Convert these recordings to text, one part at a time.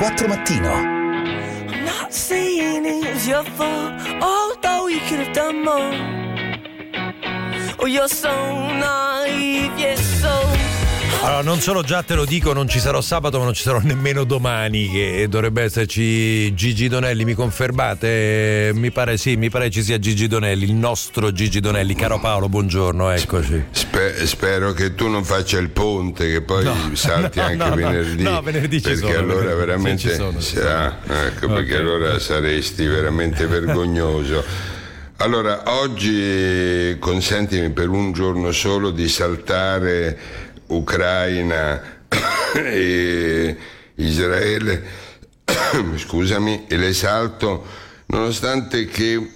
4 Mattino. I'm not saying it was your fault, although you could have done more. Oh, you're so naive, yes, so. Allora, non solo già te lo dico, non ci sarò sabato, ma non ci sarò nemmeno domani, che dovrebbe esserci Gigi Donelli, mi confermate? Mi pare ci sia Gigi Donelli, il nostro Gigi Donelli. Caro Paolo, buongiorno, eccoci. Spero che tu non faccia il ponte, che poi salti anche venerdì. No, venerdì ci perché sono. Allora veramente perché allora saresti veramente vergognoso. Allora, oggi consentimi per un giorno solo di saltare Ucraina e Israele, scusami, e le salto nonostante che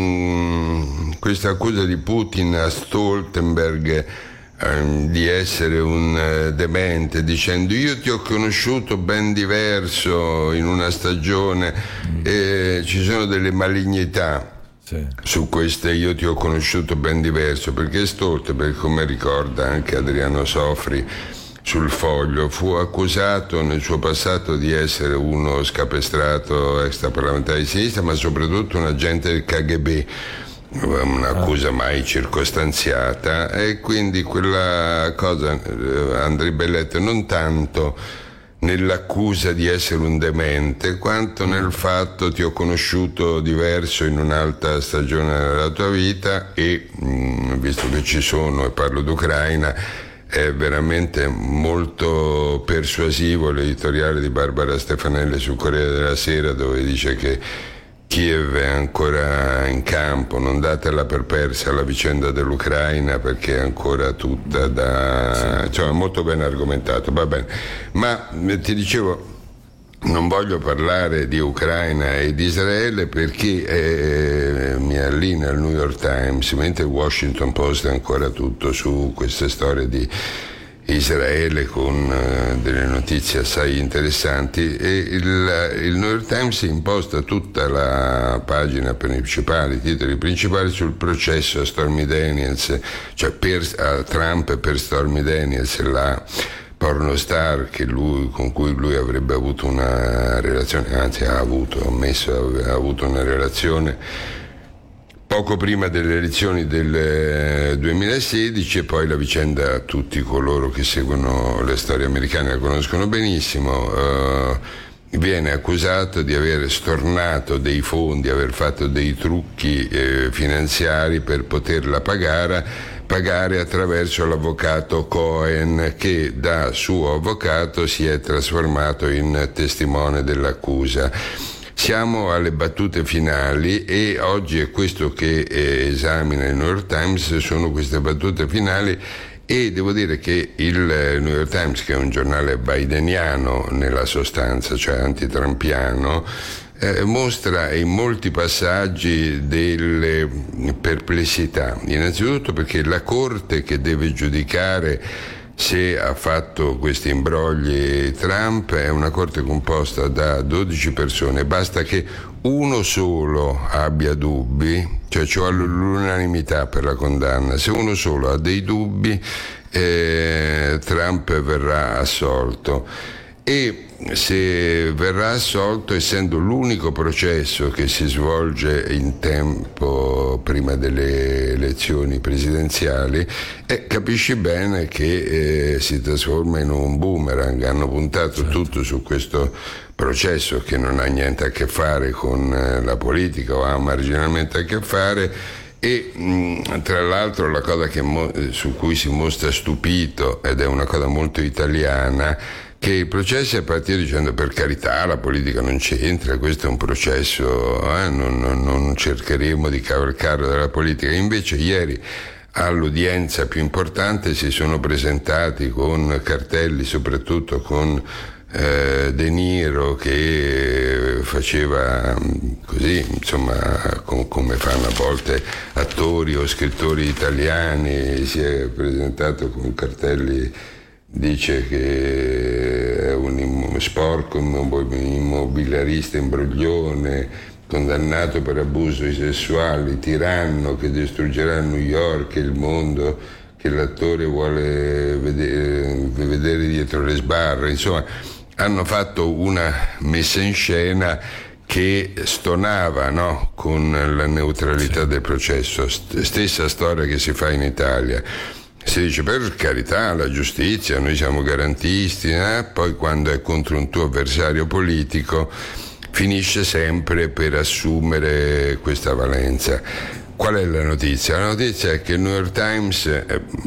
questa accusa di Putin a Stoltenberg di essere un demente, dicendo io ti ho conosciuto ben diverso in una stagione, ci sono delle malignità. Su queste io ti ho conosciuto ben diverso, perché Stoltenberg, come ricorda anche Adriano Sofri sul Foglio, fu accusato nel suo passato di essere uno scapestrato extraparlamentare di sinistra, ma soprattutto un agente del KGB, un'accusa mai circostanziata, e quindi quella cosa Andrei Belletto non tanto nell'accusa di essere un demente quanto nel fatto ti ho conosciuto diverso in un'altra stagione della tua vita, e visto che ci sono e parlo d'Ucraina, è veramente molto persuasivo l'editoriale di Barbara Stefanelli sul Corriere della Sera, dove dice che Kiev è ancora in campo, non datela per persa la vicenda dell'Ucraina, perché è ancora tutta cioè molto ben argomentato, va bene. Ma ti dicevo, non voglio parlare di Ucraina e di Israele perché mi allinea il New York Times, mentre il Washington Post è ancora tutto su queste storie di Israele con delle notizie assai interessanti, e il New York Times imposta tutta la pagina principale, i titoli principali sul processo a Stormy Daniels, cioè a Trump per Stormy Daniels, la pornostar con cui lui avrebbe avuto una relazione, anzi ha avuto una relazione poco prima delle elezioni del 2016, e poi la vicenda tutti coloro che seguono le storie americane la conoscono benissimo. Viene accusato di aver stornato dei fondi, aver fatto dei trucchi finanziari per poterla pagare attraverso l'avvocato Cohen, che da suo avvocato si è trasformato in testimone dell'accusa. Siamo alle battute finali, e oggi è questo che esamina il New York Times, sono queste battute finali, e devo dire che il New York Times, che è un giornale bideniano nella sostanza, cioè antitrampiano, mostra in molti passaggi delle perplessità. Innanzitutto perché la Corte che deve giudicare se ha fatto questi imbrogli Trump è una corte composta da 12 persone, basta che uno solo abbia dubbi, cioè ci vuole l'unanimità per la condanna. Se uno solo ha dei dubbi, Trump verrà assolto, e se verrà assolto, essendo l'unico processo che si svolge in tempo prima delle elezioni presidenziali, capisci bene che si trasforma in un boomerang. Hanno puntato tutto su questo processo che non ha niente a che fare con la politica, o ha marginalmente a che fare. E tra l'altro la cosa su cui si mostra stupito, ed è una cosa molto italiana, che i processi a partire dicendo per carità la politica non c'entra, questo è un processo, non cercheremo di cavalcare dalla politica. Invece ieri all'udienza più importante si sono presentati con cartelli, soprattutto con De Niro, che faceva così, insomma, come fanno a volte attori o scrittori italiani, si è presentato con cartelli, dice che è un sporco immobiliarista imbroglione, condannato per abusi sessuali, tiranno che distruggerà New York e il mondo che l'attore vuole vedere dietro le sbarre. Insomma, hanno fatto una messa in scena che stonava, no? Con la neutralità del processo, stessa storia che si fa in Italia. Si dice per carità la giustizia, noi siamo garantisti, poi quando è contro un tuo avversario politico finisce sempre per assumere questa valenza. Qual è la notizia? La notizia è che il New York Times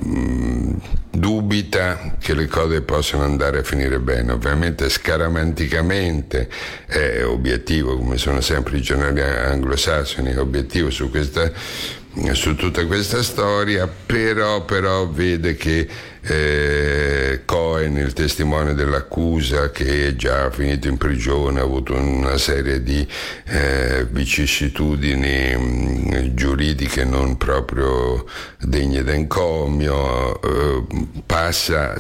dubita che le cose possano andare a finire bene. Ovviamente scaramanticamente è obiettivo, come sono sempre i giornali anglosassoni, è obiettivo su tutta questa storia, però vede che Cohen, il testimone dell'accusa, che è già finito in prigione, ha avuto una serie di vicissitudini giuridiche non proprio degne d'encomio, passa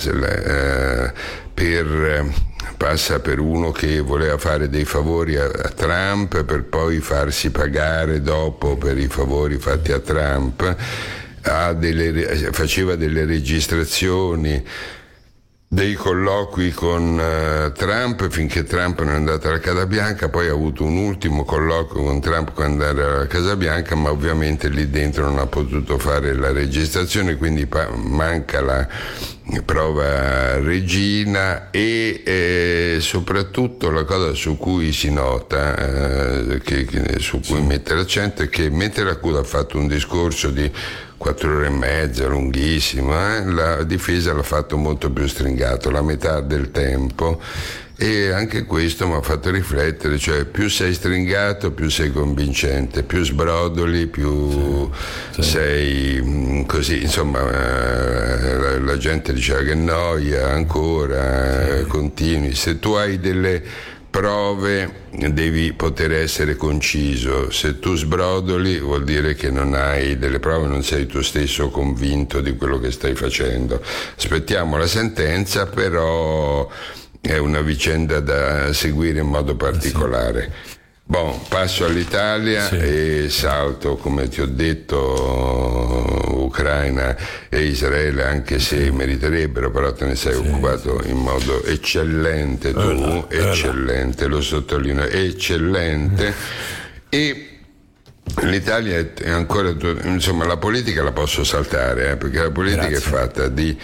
per uno che voleva fare dei favori a Trump per poi farsi pagare dopo per i favori fatti a Trump, faceva delle registrazioni dei colloqui con Trump finché Trump non è andato alla Casa Bianca, poi ha avuto un ultimo colloquio con Trump quando era alla Casa Bianca, ma ovviamente lì dentro non ha potuto fare la registrazione, quindi manca la prova regina e soprattutto la cosa su cui si nota, su cui mette l'accento, è che mentre l'accusa ha fatto un discorso di 4 ore e mezza, lunghissimo, la difesa l'ha fatto molto più stringato, la metà del tempo, e anche questo mi ha fatto riflettere, cioè più sei stringato più sei convincente, più sbrodoli più sei così, insomma la gente diceva che noia ancora, continui, se tu hai delle prove devi poter essere conciso, se tu sbrodoli vuol dire che non hai delle prove, non sei tu stesso convinto di quello che stai facendo. Aspettiamo la sentenza, però è una vicenda da seguire in modo particolare. Passo all'Italia e salto, come ti ho detto, Ucraina e Israele, anche se meriterebbero, però te ne sei occupato in modo eccellente tu, eccellente, lo sottolineo, eccellente. E l'Italia è ancora, insomma, la politica la posso saltare, perché la politica è fatta di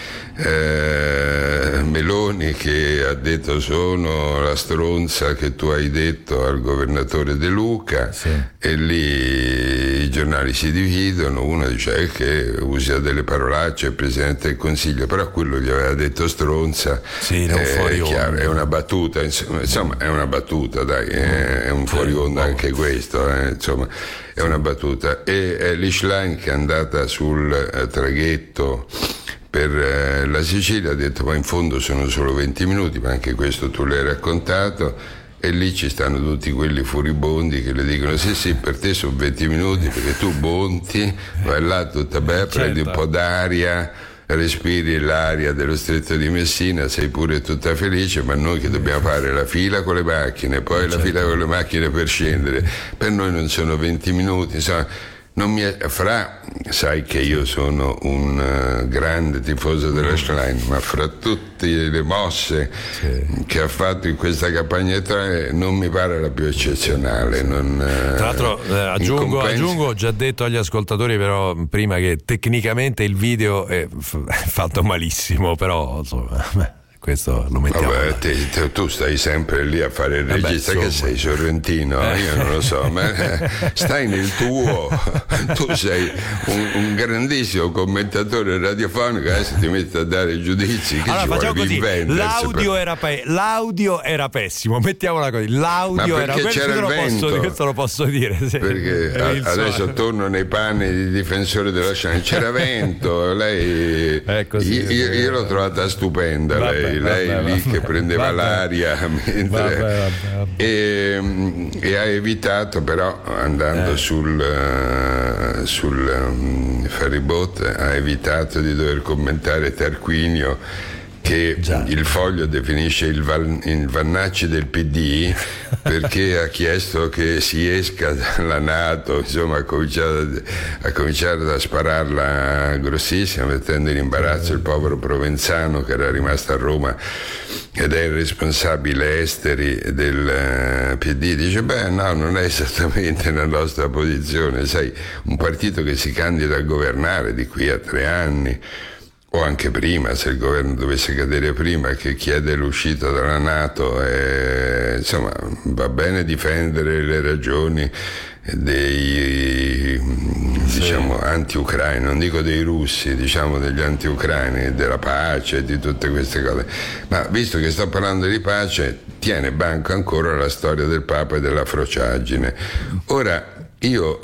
Meloni, che ha detto sono la stronza che tu hai detto al governatore De Luca, e lì i giornali si dividono, uno dice che usa delle parolacce il Presidente del Consiglio, però quello gli aveva detto stronza, è chiaro, è una battuta, insomma è una battuta, dai, è un fuori onda anche questo, insomma è una battuta. E Lischlein, che è andata sul traghetto per la Sicilia, ha detto ma in fondo sono solo 20 minuti, ma anche questo tu l'hai raccontato, e lì ci stanno tutti quelli furibondi che le dicono sì per te sono 20 minuti perché tu bonti, vai là tutta bella, prendi un po' d'aria, respiri l'aria dello Stretto di Messina, sei pure tutta felice, ma noi che dobbiamo fare la fila con le macchine, poi la fila con le macchine per scendere, per noi non sono 20 minuti, insomma. Sai che io sono un grande tifoso della Schlein, ma fra tutte le mosse che ha fatto in questa campagna elettorale non mi pare la più eccezionale. Tra l'altro aggiungo, ho già detto agli ascoltatori però prima, che tecnicamente il video è fatto malissimo, però insomma questo lo mettiamo. Tu stai sempre lì a fare il regista, che sei sorrentino, io non lo so, ma stai nel tuo, tu sei un grandissimo commentatore radiofonico, adesso ti metti a dare giudizi, che allora, ci facciamo vuole così, l'audio era pessimo, mettiamola così, l'audio era pessimo, questo lo posso dire, perché adesso torno nei panni di difensore della scena, c'era vento, lei io l'ho trovata stupenda, lei lì che prendeva l'aria mentre e ha evitato, però andando sul ferryboat ha evitato di dover commentare Tarquinio, che il Foglio definisce il Vannacci del PD, perché ha chiesto che si esca dalla NATO, insomma ha cominciato a spararla grossissima, mettendo in imbarazzo il povero Provenzano che era rimasto a Roma ed è il responsabile esteri del PD. Dice no, non è esattamente la nostra posizione, sai, un partito che si candida a governare di qui a 3 anni o anche prima, se il governo dovesse cadere prima, che chiede l'uscita dalla NATO, insomma va bene difendere le ragioni dei diciamo anti-ucraini, non dico dei russi, diciamo degli anti-ucraini, della pace, di tutte queste cose, ma visto che sto parlando di pace, tiene banco ancora la storia del Papa e della frociaggine. Ora io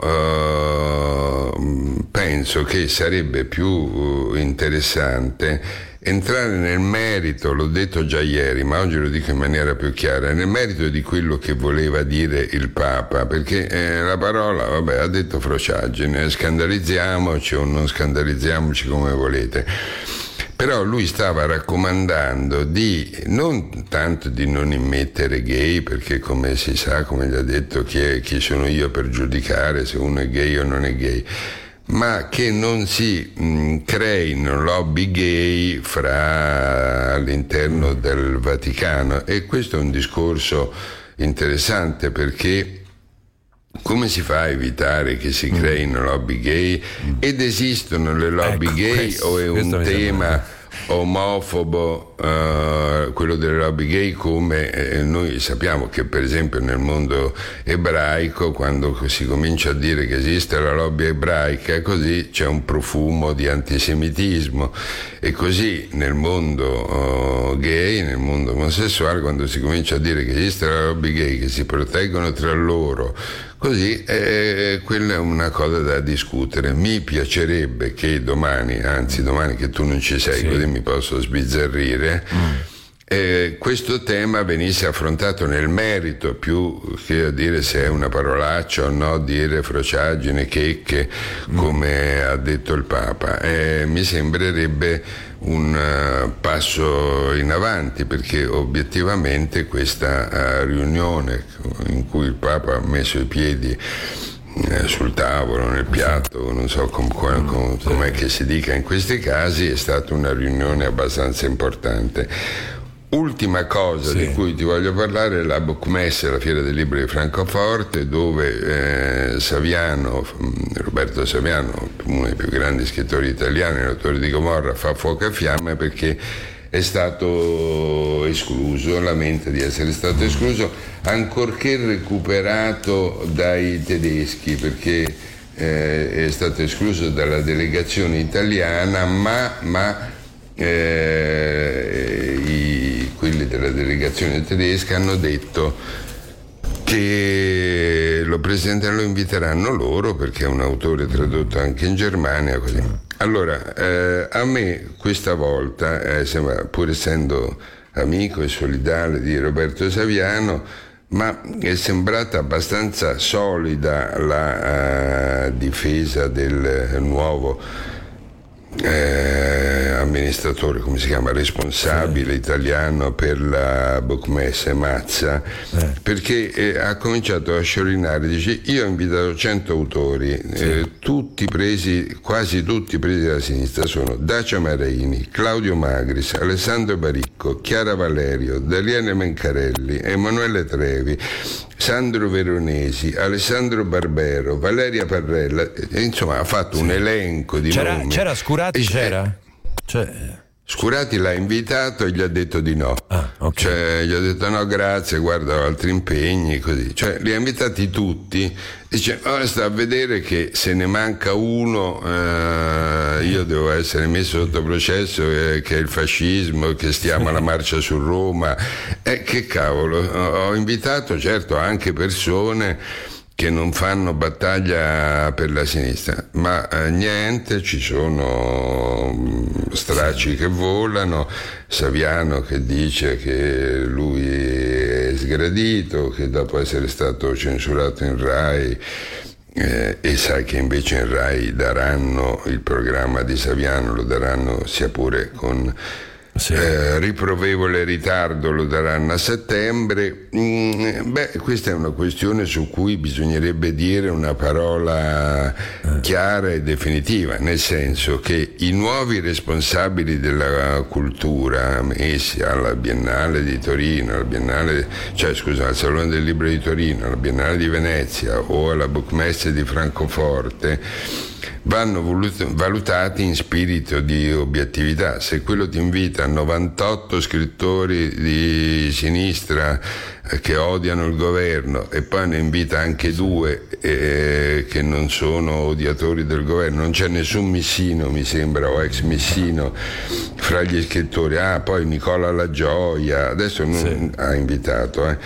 penso che sarebbe più interessante entrare nel merito, l'ho detto già ieri, ma oggi lo dico in maniera più chiara, nel merito di quello che voleva dire il Papa, perché la parola, ha detto frociaggine, scandalizziamoci o non scandalizziamoci come volete. Però lui stava raccomandando non tanto di non immettere gay, perché come si sa, come gli ha detto, chi sono io per giudicare se uno è gay o non è gay, ma che non si creino lobby gay all'interno del Vaticano. E questo è un discorso interessante, perché come si fa a evitare che si creino lobby gay? Ed esistono le lobby gay o è un tema omofobo quello delle lobby gay, come noi sappiamo che per esempio nel mondo ebraico, quando si comincia a dire che esiste la lobby ebraica, così c'è un profumo di antisemitismo, e così nel mondo gay, nel mondo omosessuale, quando si comincia a dire che esiste la lobby gay, che si proteggono tra loro, così quella è una cosa da discutere. Mi piacerebbe che domani che tu non ci sei, così mi posso sbizzarrire, questo tema venisse affrontato nel merito, più che a dire se è una parolaccia o no dire frociaggine, checche, come ha detto il Papa. Mi sembrerebbe un passo in avanti, perché obiettivamente questa riunione in cui il Papa ha messo i piedi sul tavolo, nel piatto, non so com'è che si dica in questi casi, è stata una riunione abbastanza importante. Ultima cosa di cui ti voglio parlare è la Bookmesse, la Fiera del Libro di Francoforte, dove Roberto Saviano, uno dei più grandi scrittori italiani, l'autore di Gomorra, fa fuoco e fiamme perché è stato escluso, lamenta di essere stato escluso, ancorché recuperato dai tedeschi, perché è stato escluso dalla delegazione italiana, ma quelli della delegazione tedesca hanno detto che lo inviteranno loro, perché è un autore tradotto anche in Germania, così. Allora, a me questa volta, pur essendo amico e solidale di Roberto Saviano, ma è sembrata abbastanza solida la difesa del nuovo amministratore, come si chiama, responsabile italiano per la Bookmesse, Mazza, perché ha cominciato a sciorinare, dice: io ho invitato 100 autori, quasi tutti presi dalla sinistra, sono Dacia Maraini, Claudio Magris, Alessandro Baricco, Chiara Valerio, Daniele Mencarelli, Emanuele Trevi, Sandro Veronesi, Alessandro Barbero, Valeria Parrella, insomma ha fatto un elenco di nomi. C'era Scurati, Scurati l'ha invitato e gli ha detto di no. Gli ha detto no grazie, guarda, ho altri impegni, così. Li ha invitati tutti. Dice: sta a vedere che se ne manca uno io devo essere messo sotto processo, che è il fascismo, che stiamo alla marcia su Roma. Che cavolo, ho invitato certo anche persone che non fanno battaglia per la sinistra, ma niente, ci sono stracci che volano, Saviano che dice che lui è sgradito, che dopo essere stato censurato in Rai, e sai che invece in Rai daranno il programma di Saviano, lo daranno sia pure con Sì. Riprovevole ritardo lo daranno a settembre. Questa è una questione su cui bisognerebbe dire una parola chiara e definitiva, nel senso che i nuovi responsabili della cultura messi alla Biennale di Torino, al Salone del Libro di Torino, alla Biennale di Venezia o alla Bookmesse di Francoforte vanno valutati in spirito di obiettività. Se quello ti invita a 98 scrittori di sinistra che odiano il governo e poi ne invita anche 2 che non sono odiatori del governo, non c'è nessun missino, mi sembra, o ex missino fra gli scrittori, poi Nicola La Gioia adesso non ha invitato,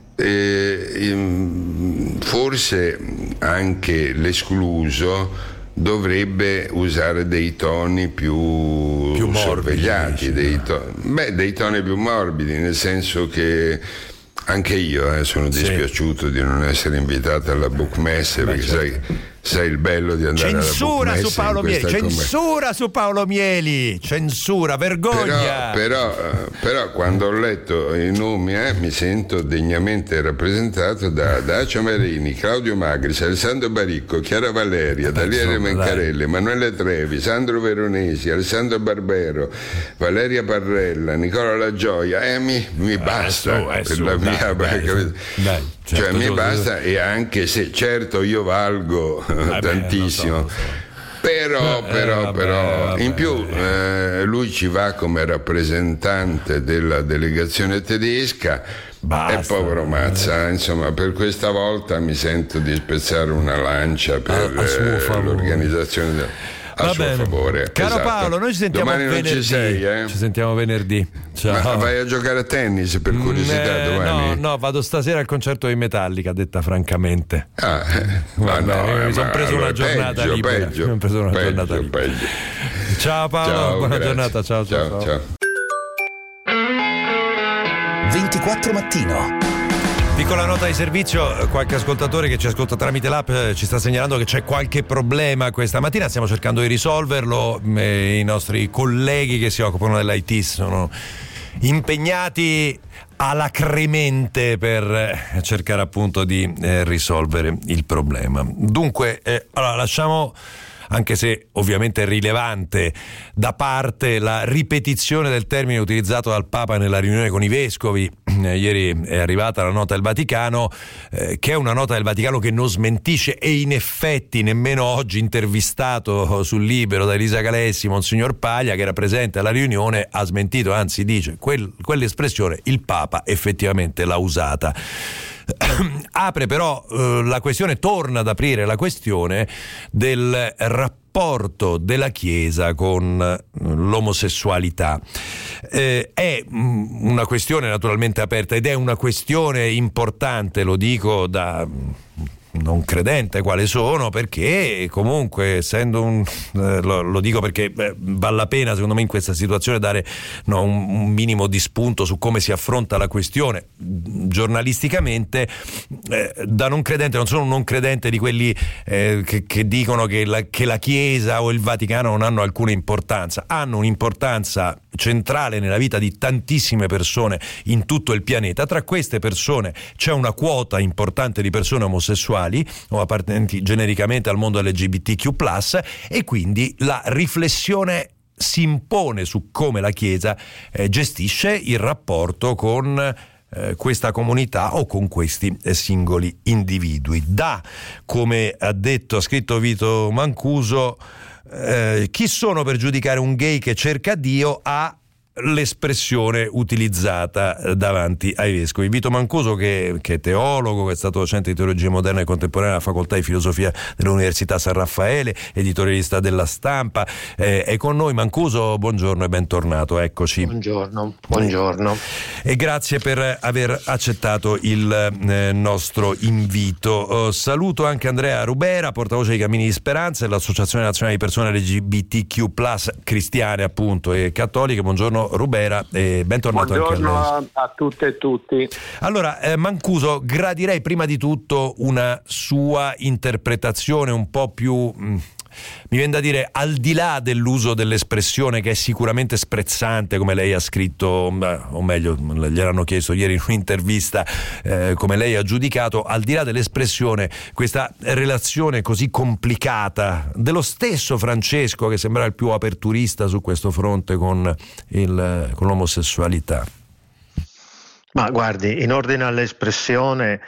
forse anche l'escluso dovrebbe usare dei toni più sorvegliati, dei toni più morbidi, nel senso che anche io sono dispiaciuto di non essere invitato alla Bookmesse, perché sai il bello di andare censura alla su Paolo Mieli, censura su Paolo Mieli, censura, vergogna. Però quando ho letto i nomi mi sento degnamente rappresentato da Dacia Marini, Claudio Magris, Alessandro Baricco, Chiara Valeria, Daniele Mencarelli, Emanuele Trevi, Sandro Veronesi, Alessandro Barbero, Valeria Parrella, Nicola La Gioia. Mi basta per la mia. Mi basta, e anche se certo io valgo tantissimo, però in più lui ci va come rappresentante della delegazione tedesca. E povero Mazza, insomma, per questa volta mi sento di spezzare una lancia per l'organizzazione a suo favore. Caro Paolo, noi ci sentiamo domani venerdì. Non ci sei, Ci sentiamo venerdì. Ciao. Ma vai a giocare a tennis per curiosità domani? No, vado stasera al concerto di Metallica, detta francamente. Mi sono preso una giornata libera. Peggio. Ciao Paolo, buona giornata. Ciao. 24 Mattino. Piccola nota di servizio, qualche ascoltatore che ci ascolta tramite l'app ci sta segnalando che c'è qualche problema questa mattina, stiamo cercando di risolverlo, i nostri colleghi che si occupano dell'IT sono impegnati alacremente per cercare appunto di risolvere il problema. Dunque, allora lasciamo, anche se ovviamente è rilevante, da parte la ripetizione del termine utilizzato dal Papa nella riunione con i vescovi. Ieri è arrivata la nota del Vaticano, che è una nota del Vaticano che non smentisce, e in effetti nemmeno oggi intervistato sul Libero da Elisa Calessi, Monsignor Paglia, che era presente alla riunione, ha smentito, anzi dice quell'espressione il Papa effettivamente l'ha usata. Apre però la questione, torna ad aprire la questione del rapporto della Chiesa con l'omosessualità. È una questione naturalmente aperta ed è una questione importante, lo dico da non credente quale sono, perché comunque essendo lo dico perché vale la pena secondo me in questa situazione dare un minimo di spunto su come si affronta la questione giornalisticamente. Da non credente, non sono un non credente di quelli che dicono che la Chiesa o il Vaticano non hanno alcuna importanza. Hanno un'importanza centrale nella vita di tantissime persone in tutto il pianeta. Tra queste persone c'è una quota importante di persone omosessuali o appartenenti genericamente al mondo LGBTQ+, e quindi la riflessione si impone su come la Chiesa gestisce il rapporto con questa comunità o con questi singoli individui. Come ha scritto Vito Mancuso, chi sono per giudicare un gay che cerca Dio, a l'espressione utilizzata davanti ai vescovi. Vito Mancuso, che è teologo, che è stato docente di teologia moderna e contemporanea alla facoltà di filosofia dell'Università San Raffaele, editorialista della Stampa, è con noi. Mancuso, buongiorno e bentornato, eccoci. Buongiorno. E grazie per aver accettato il nostro invito. Saluto anche Andrea Rubera, portavoce di Cammini di Speranza dell'Associazione Nazionale di Persone LGBTQ+, cristiane appunto e cattoliche. Buongiorno Rubera e bentornato. Buongiorno anche a lei. a tutte e tutti. Allora, Mancuso, gradirei prima di tutto una sua interpretazione un po' più mi viene da dire, al di là dell'uso dell'espressione che è sicuramente sprezzante, come lei ha scritto, o meglio, gliel'hanno chiesto ieri in un'intervista, come lei ha giudicato, al di là dell'espressione, questa relazione così complicata dello stesso Francesco, che sembrava il più aperturista su questo fronte con l'omosessualità. Ma guardi, in ordine all'espressione,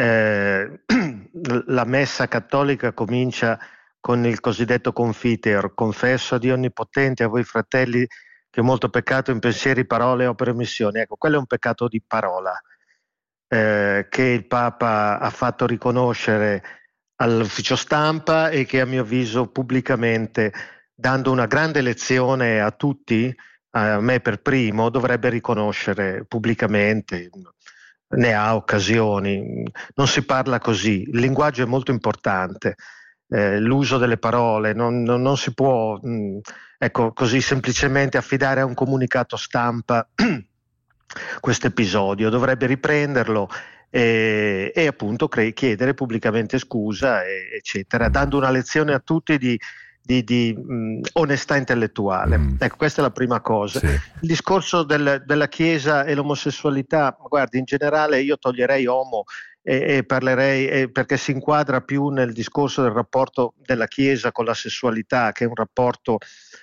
la messa cattolica comincia con il cosiddetto confiteor: confesso a Dio Onnipotente, a voi fratelli, che ho molto peccato in pensieri, parole, opere e omissioni. Ecco, quello è un peccato di parola, che il Papa ha fatto riconoscere all'ufficio stampa e che, a mio avviso, pubblicamente, dando una grande lezione a tutti, a me per primo, dovrebbe riconoscere pubblicamente. Ne ha occasioni, non si parla così, il linguaggio è molto importante, l'uso delle parole, non si può ecco, così semplicemente affidare a un comunicato stampa questo episodio, dovrebbe riprenderlo e appunto chiedere pubblicamente scusa, eccetera, dando una lezione a tutti di onestà intellettuale. Ecco, questa è la prima cosa. Sì. Il discorso della Chiesa e l'omosessualità, guardi, in generale io toglierei omo e parlerei, perché si inquadra più nel discorso del rapporto della Chiesa con la sessualità, che è un rapporto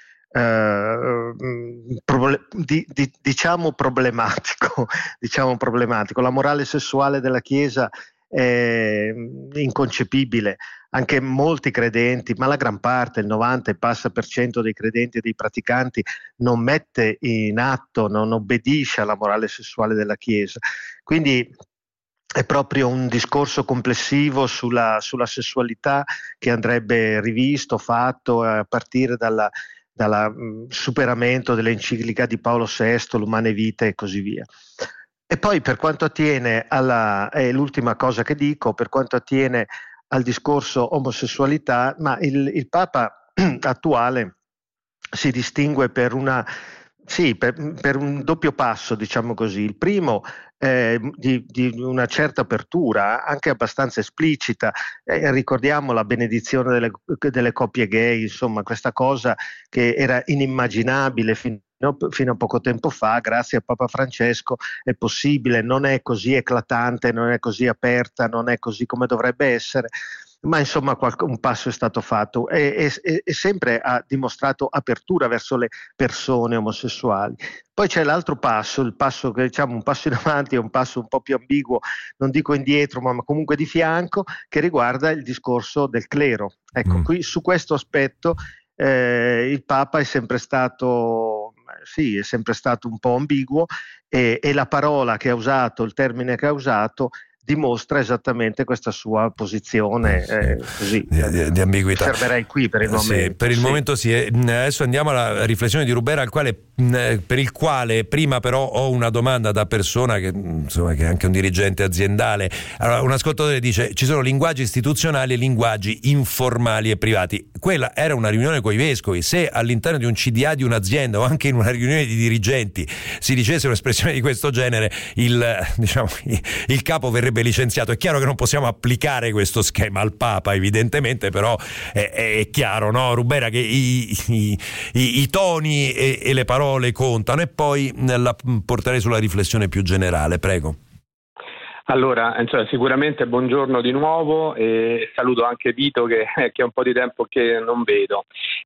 diciamo problematico. La morale sessuale della Chiesa è inconcepibile. Anche molti credenti, ma la gran parte, il 90 e passa per cento dei credenti e dei praticanti, non mette in atto, non obbedisce alla morale sessuale della Chiesa. Quindi è proprio un discorso complessivo sulla sessualità che andrebbe rivisto, fatto a partire dal superamento dell'enciclica di Paolo VI, l'Umane Vitae e così via. E poi, per quanto attiene è l'ultima cosa che dico, per quanto attiene al discorso omosessualità, ma il Papa attuale si distingue per un doppio passo, diciamo così. Il primo di una certa apertura, anche abbastanza esplicita, ricordiamo la benedizione delle coppie gay, insomma questa cosa che era inimmaginabile fino a poco tempo fa. Grazie a Papa Francesco è possibile, non è così eclatante, non è così aperta, non è così come dovrebbe essere, ma insomma un passo è stato fatto e sempre ha dimostrato apertura verso le persone omosessuali. Poi c'è l'altro passo, il passo che diciamo un passo in avanti, è un passo un po' più ambiguo, non dico indietro, ma comunque di fianco, che riguarda il discorso del clero. Ecco, qui su questo aspetto il Papa è sempre stato un po' ambiguo e la parola che ha usato, il termine che ha usato, dimostra esattamente questa sua posizione così di ambiguità. Fermerei qui per il momento. Sì, per il momento sì. Adesso andiamo alla riflessione di Rubera, per il quale prima però ho una domanda da persona che insomma che è anche un dirigente aziendale. Allora, un ascoltatore dice: ci sono linguaggi istituzionali e linguaggi informali e privati. Quella era una riunione con i vescovi. Se all'interno di un CDA di un'azienda o anche in una riunione di dirigenti si dicesse un'espressione di questo genere, il capo verrebbe licenziato. È chiaro che non possiamo applicare questo schema al Papa, evidentemente, però è chiaro, no, Rubera, che i toni e le parole contano. E poi la porterei sulla riflessione più generale, prego. Allora, sicuramente buongiorno di nuovo e saluto anche Vito che è un po' di tempo che non vedo.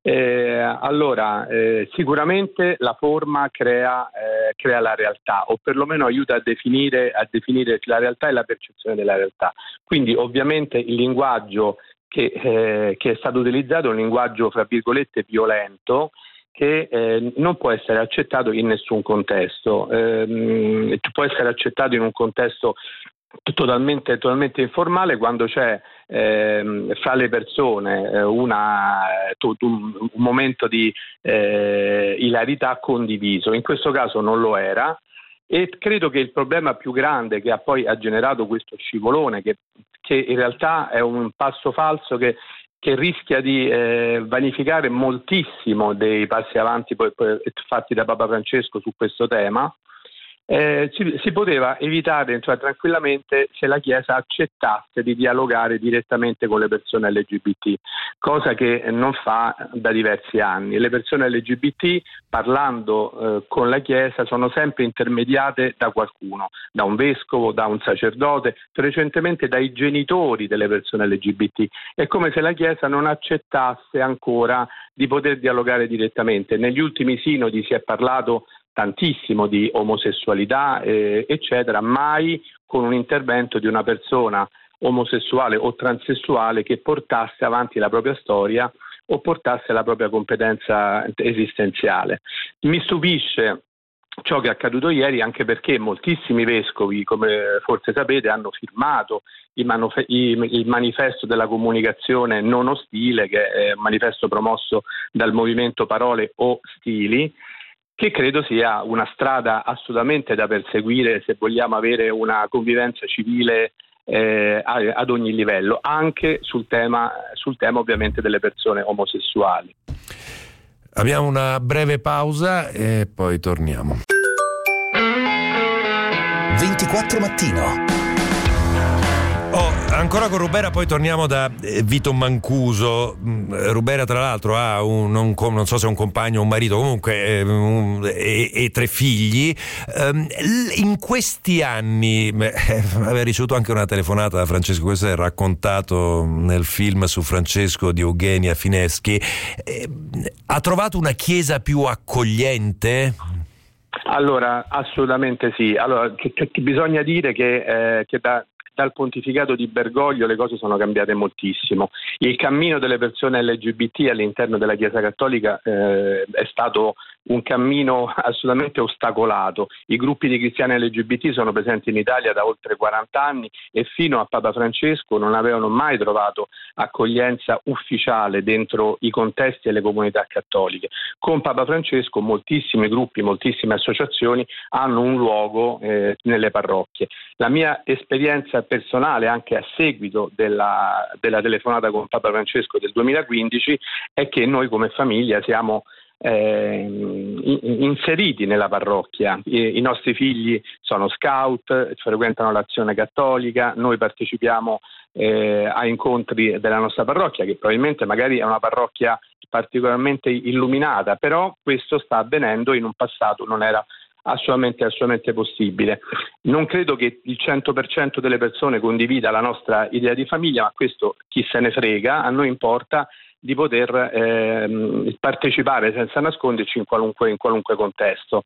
Sicuramente la forma crea la realtà, o perlomeno aiuta a definire la realtà e la percezione della realtà. Quindi ovviamente il linguaggio che è stato utilizzato è un linguaggio, fra virgolette, violento, che non può essere accettato in nessun contesto. Può essere accettato in un contesto totalmente informale, quando c'è fra le persone un momento di ilarità condiviso. In questo caso non lo era, e credo che il problema più grande che poi ha generato questo scivolone, che in realtà è un passo falso che rischia di vanificare moltissimo dei passi avanti poi fatti da Papa Francesco su questo tema, si poteva evitare, cioè, tranquillamente, se la Chiesa accettasse di dialogare direttamente con le persone LGBT, cosa che non fa da diversi anni. Le persone LGBT, parlando con la Chiesa, sono sempre intermediate da qualcuno, da un vescovo, da un sacerdote, recentemente dai genitori delle persone LGBT. È come se la Chiesa non accettasse ancora di poter dialogare direttamente. Negli ultimi sinodi si è parlato tantissimo di omosessualità, eccetera, mai con un intervento di una persona omosessuale o transessuale che portasse avanti la propria storia o portasse la propria competenza esistenziale. Mi stupisce ciò che è accaduto ieri, anche perché moltissimi vescovi, come forse sapete, hanno firmato il manifesto della comunicazione non ostile, che è un manifesto promosso dal movimento Parole o Stili, che credo sia una strada assolutamente da perseguire se vogliamo avere una convivenza civile ad ogni livello, anche sul tema ovviamente delle persone omosessuali. Abbiamo una breve pausa e poi torniamo. 24 Mattino. Ancora con Rubera, poi torniamo da Vito Mancuso. Rubera tra l'altro ha non so se è un compagno o un marito, comunque e 3 figli. In questi anni aveva ricevuto anche una telefonata da Francesco, questo è raccontato nel film su Francesco di Eugenia Fineschi. Ha trovato una chiesa più accogliente? Allora, assolutamente sì. Allora, bisogna dire che dal pontificato di Bergoglio le cose sono cambiate moltissimo. Il cammino delle persone LGBT all'interno della Chiesa Cattolica è stato un cammino assolutamente ostacolato. I gruppi di cristiani LGBT sono presenti in Italia da oltre 40 anni e fino a Papa Francesco non avevano mai trovato accoglienza ufficiale dentro i contesti e le comunità cattoliche. Con Papa Francesco moltissimi gruppi, moltissime associazioni hanno un luogo nelle parrocchie. La mia esperienza personale, anche a seguito della telefonata con Papa Francesco del 2015, è che noi come famiglia siamo inseriti nella parrocchia. I nostri figli sono scout, frequentano l'Azione Cattolica, noi partecipiamo a incontri della nostra parrocchia, che probabilmente magari è una parrocchia particolarmente illuminata, però questo sta avvenendo, in un passato non era assolutamente possibile. Non credo che il 100% delle persone condivida la nostra idea di famiglia, ma questo chi se ne frega. A noi importa di poter partecipare senza nasconderci in qualunque contesto.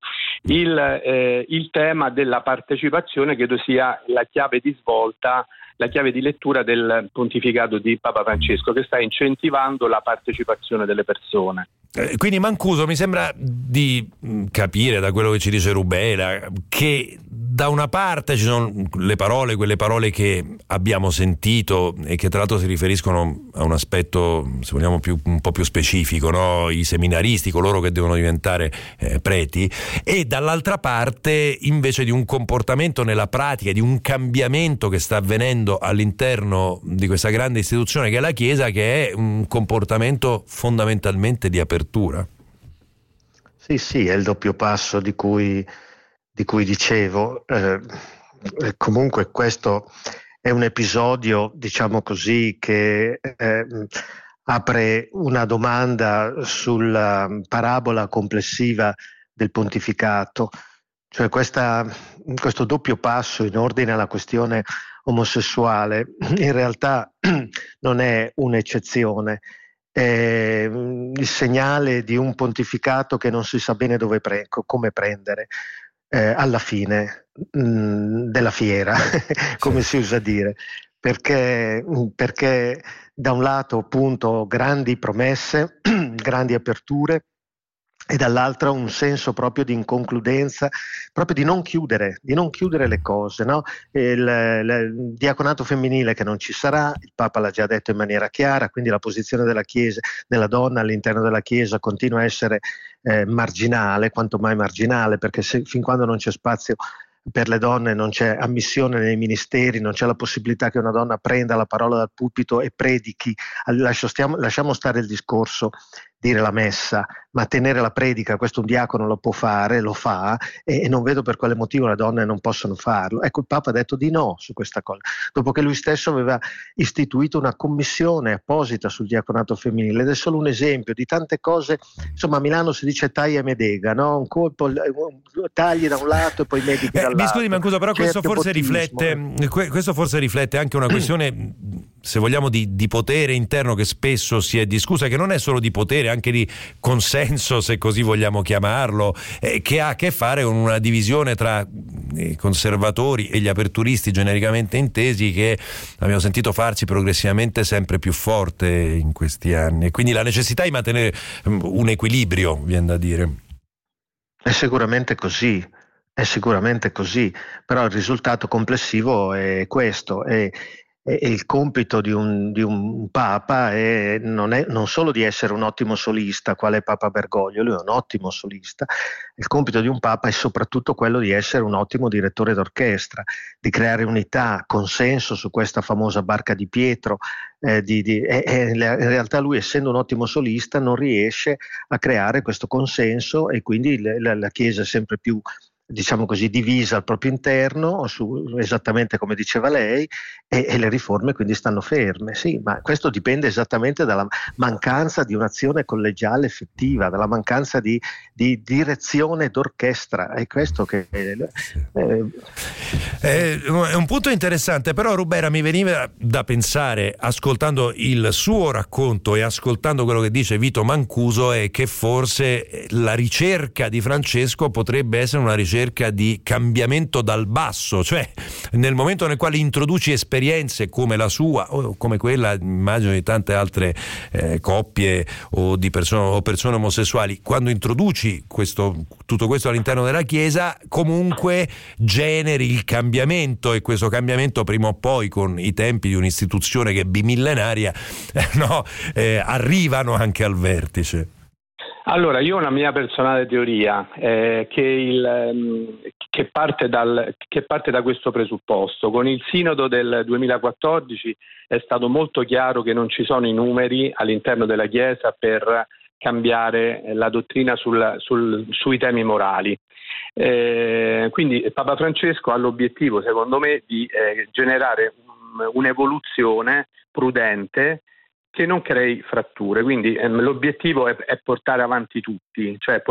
Il tema della partecipazione credo sia la chiave di svolta, la chiave di lettura del pontificato di Papa Francesco, che sta incentivando la partecipazione delle persone. Quindi Mancuso, mi sembra di capire da quello che ci dice Rubera che da una parte ci sono quelle parole che abbiamo sentito e che tra l'altro si riferiscono a un aspetto, se vogliamo, un po' più specifico, no? I seminaristi, coloro che devono diventare preti, e dall'altra parte invece di un comportamento nella pratica, di un cambiamento che sta avvenendo all'interno di questa grande istituzione che è la Chiesa, che è un comportamento fondamentalmente di apertura. Sì, è il doppio passo di cui dicevo. Comunque questo è un episodio, diciamo così, che apre una domanda sulla parabola complessiva del pontificato, cioè questo doppio passo in ordine alla questione omosessuale in realtà non è un'eccezione. È il segnale di un pontificato che non si sa bene come prendere alla fine della fiera, come si usa dire, perché da un lato appunto grandi promesse, grandi aperture, e dall'altra un senso proprio di inconcludenza, proprio di non chiudere le cose, no? Il diaconato femminile che non ci sarà, il Papa l'ha già detto in maniera chiara, quindi la posizione della Chiesa, della donna all'interno della Chiesa continua a essere marginale, quanto mai marginale, perché fin quando non c'è spazio per le donne, non c'è ammissione nei ministeri, non c'è la possibilità che una donna prenda la parola dal pulpito e predichi. Lasciamo stare il discorso dire la messa, ma tenere la predica, questo un diacono lo può fare, lo fa, e non vedo per quale motivo le donne non possono farlo. Ecco, il Papa ha detto di no su questa cosa, dopo che lui stesso aveva istituito una commissione apposita sul diaconato femminile, ed è solo un esempio di tante cose. Insomma, a Milano si dice taglia medega, no? Un colpo, tagli da un lato e poi medichi dall'altro. Mi scusi Mancuso, però questo forse riflette anche una questione, se vogliamo, di potere interno, che spesso si è discussa, che non è solo di potere, anche di consenso, se così vogliamo chiamarlo, che ha a che fare con una divisione tra i conservatori e gli aperturisti genericamente intesi, che abbiamo sentito farsi progressivamente sempre più forte in questi anni, e quindi la necessità di mantenere un equilibrio, viene da dire. È sicuramente così, però il risultato complessivo è questo. E il compito di un Papa non solo di essere un ottimo solista, quale è Papa Bergoglio, lui è un ottimo solista. Il compito di un Papa è soprattutto quello di essere un ottimo direttore d'orchestra, di creare unità, consenso su questa famosa barca di Pietro. In realtà lui, essendo un ottimo solista, non riesce a creare questo consenso, e quindi la Chiesa è sempre più, diciamo così, divisa al proprio interno, esattamente come diceva lei, e le riforme quindi stanno ferme. Sì, ma questo dipende esattamente dalla mancanza di un'azione collegiale effettiva, dalla mancanza di direzione d'orchestra. È questo che è un punto interessante. Però, Rubera, mi veniva da pensare, ascoltando il suo racconto e ascoltando quello che dice Vito Mancuso, è che forse la ricerca di Francesco potrebbe essere una ricerca di cambiamento dal basso, cioè nel momento nel quale introduci esperienze come la sua, o come quella, immagino, di tante altre coppie o di persone omosessuali, quando introduci tutto questo all'interno della Chiesa, comunque generi il cambiamento, e questo cambiamento prima o poi, con i tempi di un'istituzione che è bimillenaria, arrivano anche al vertice. Allora, io ho una mia personale teoria che parte da questo presupposto. Con il Sinodo del 2014 è stato molto chiaro che non ci sono i numeri all'interno della Chiesa per cambiare la dottrina sui temi morali. Quindi Papa Francesco ha l'obiettivo, secondo me, di generare un'evoluzione prudente che non crei fratture. Quindi l'obiettivo è portare avanti tutti,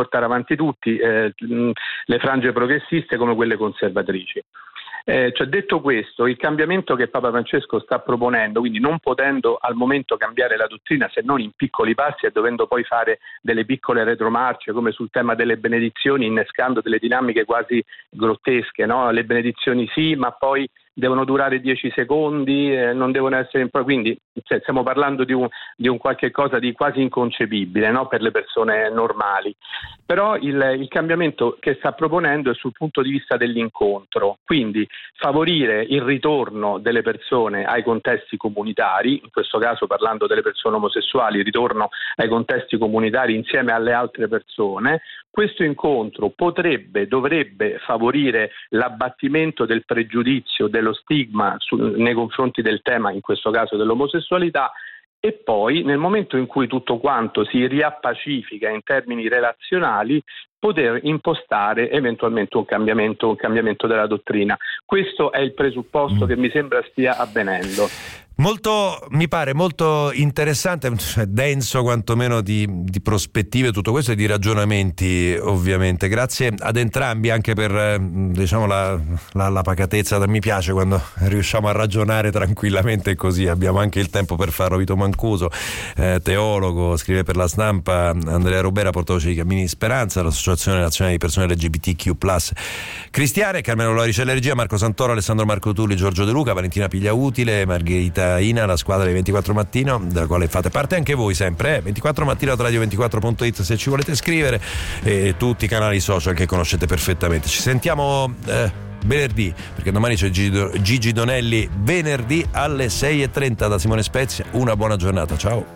le frange progressiste come quelle conservatrici. Detto questo, il cambiamento che Papa Francesco sta proponendo, quindi non potendo al momento cambiare la dottrina se non in piccoli passi, e dovendo poi fare delle piccole retromarce come sul tema delle benedizioni, innescando delle dinamiche quasi grottesche, no? Le benedizioni sì, ma poi devono durare 10 secondi, non devono essere quindi stiamo parlando di un qualche cosa di quasi inconcepibile, no? Per le persone normali. Però il cambiamento che sta proponendo è sul punto di vista dell'incontro, quindi favorire il ritorno delle persone ai contesti comunitari, in questo caso parlando delle persone omosessuali, il ritorno ai contesti comunitari insieme alle altre persone. Questo incontro dovrebbe favorire l'abbattimento del pregiudizio, dello stigma nei confronti del tema, in questo caso dell'omosessualità, e poi nel momento in cui tutto quanto si riappacifica in termini relazionali, poter impostare eventualmente un cambiamento della dottrina. Questo è il presupposto che mi sembra stia avvenendo. Mi pare molto interessante, denso quantomeno di prospettive tutto questo, e di ragionamenti, ovviamente. Grazie ad entrambi anche per la pacatezza. Mi piace quando riusciamo a ragionare tranquillamente così. Abbiamo anche il tempo per farlo. Vito Mancuso, teologo, scrive per La Stampa. Andrea Rubera, portavoce di Cammini di Speranza, l'Associazione Nazionale di Persone LGBTQ+ cristiane, Carmelo Loricella regia, Marco Santoro, Alessandro Marco Tulli, Giorgio De Luca, Valentina Pigliautile, Margherita Ina, la squadra di 24 Mattino, della quale fate parte anche voi sempre. 24 Mattino at radio24.it se ci volete scrivere, e tutti i canali social che conoscete perfettamente. Ci sentiamo venerdì, perché domani c'è Gigi Donelli, venerdì alle 6:30 da Simone Spezia. Una buona giornata, ciao.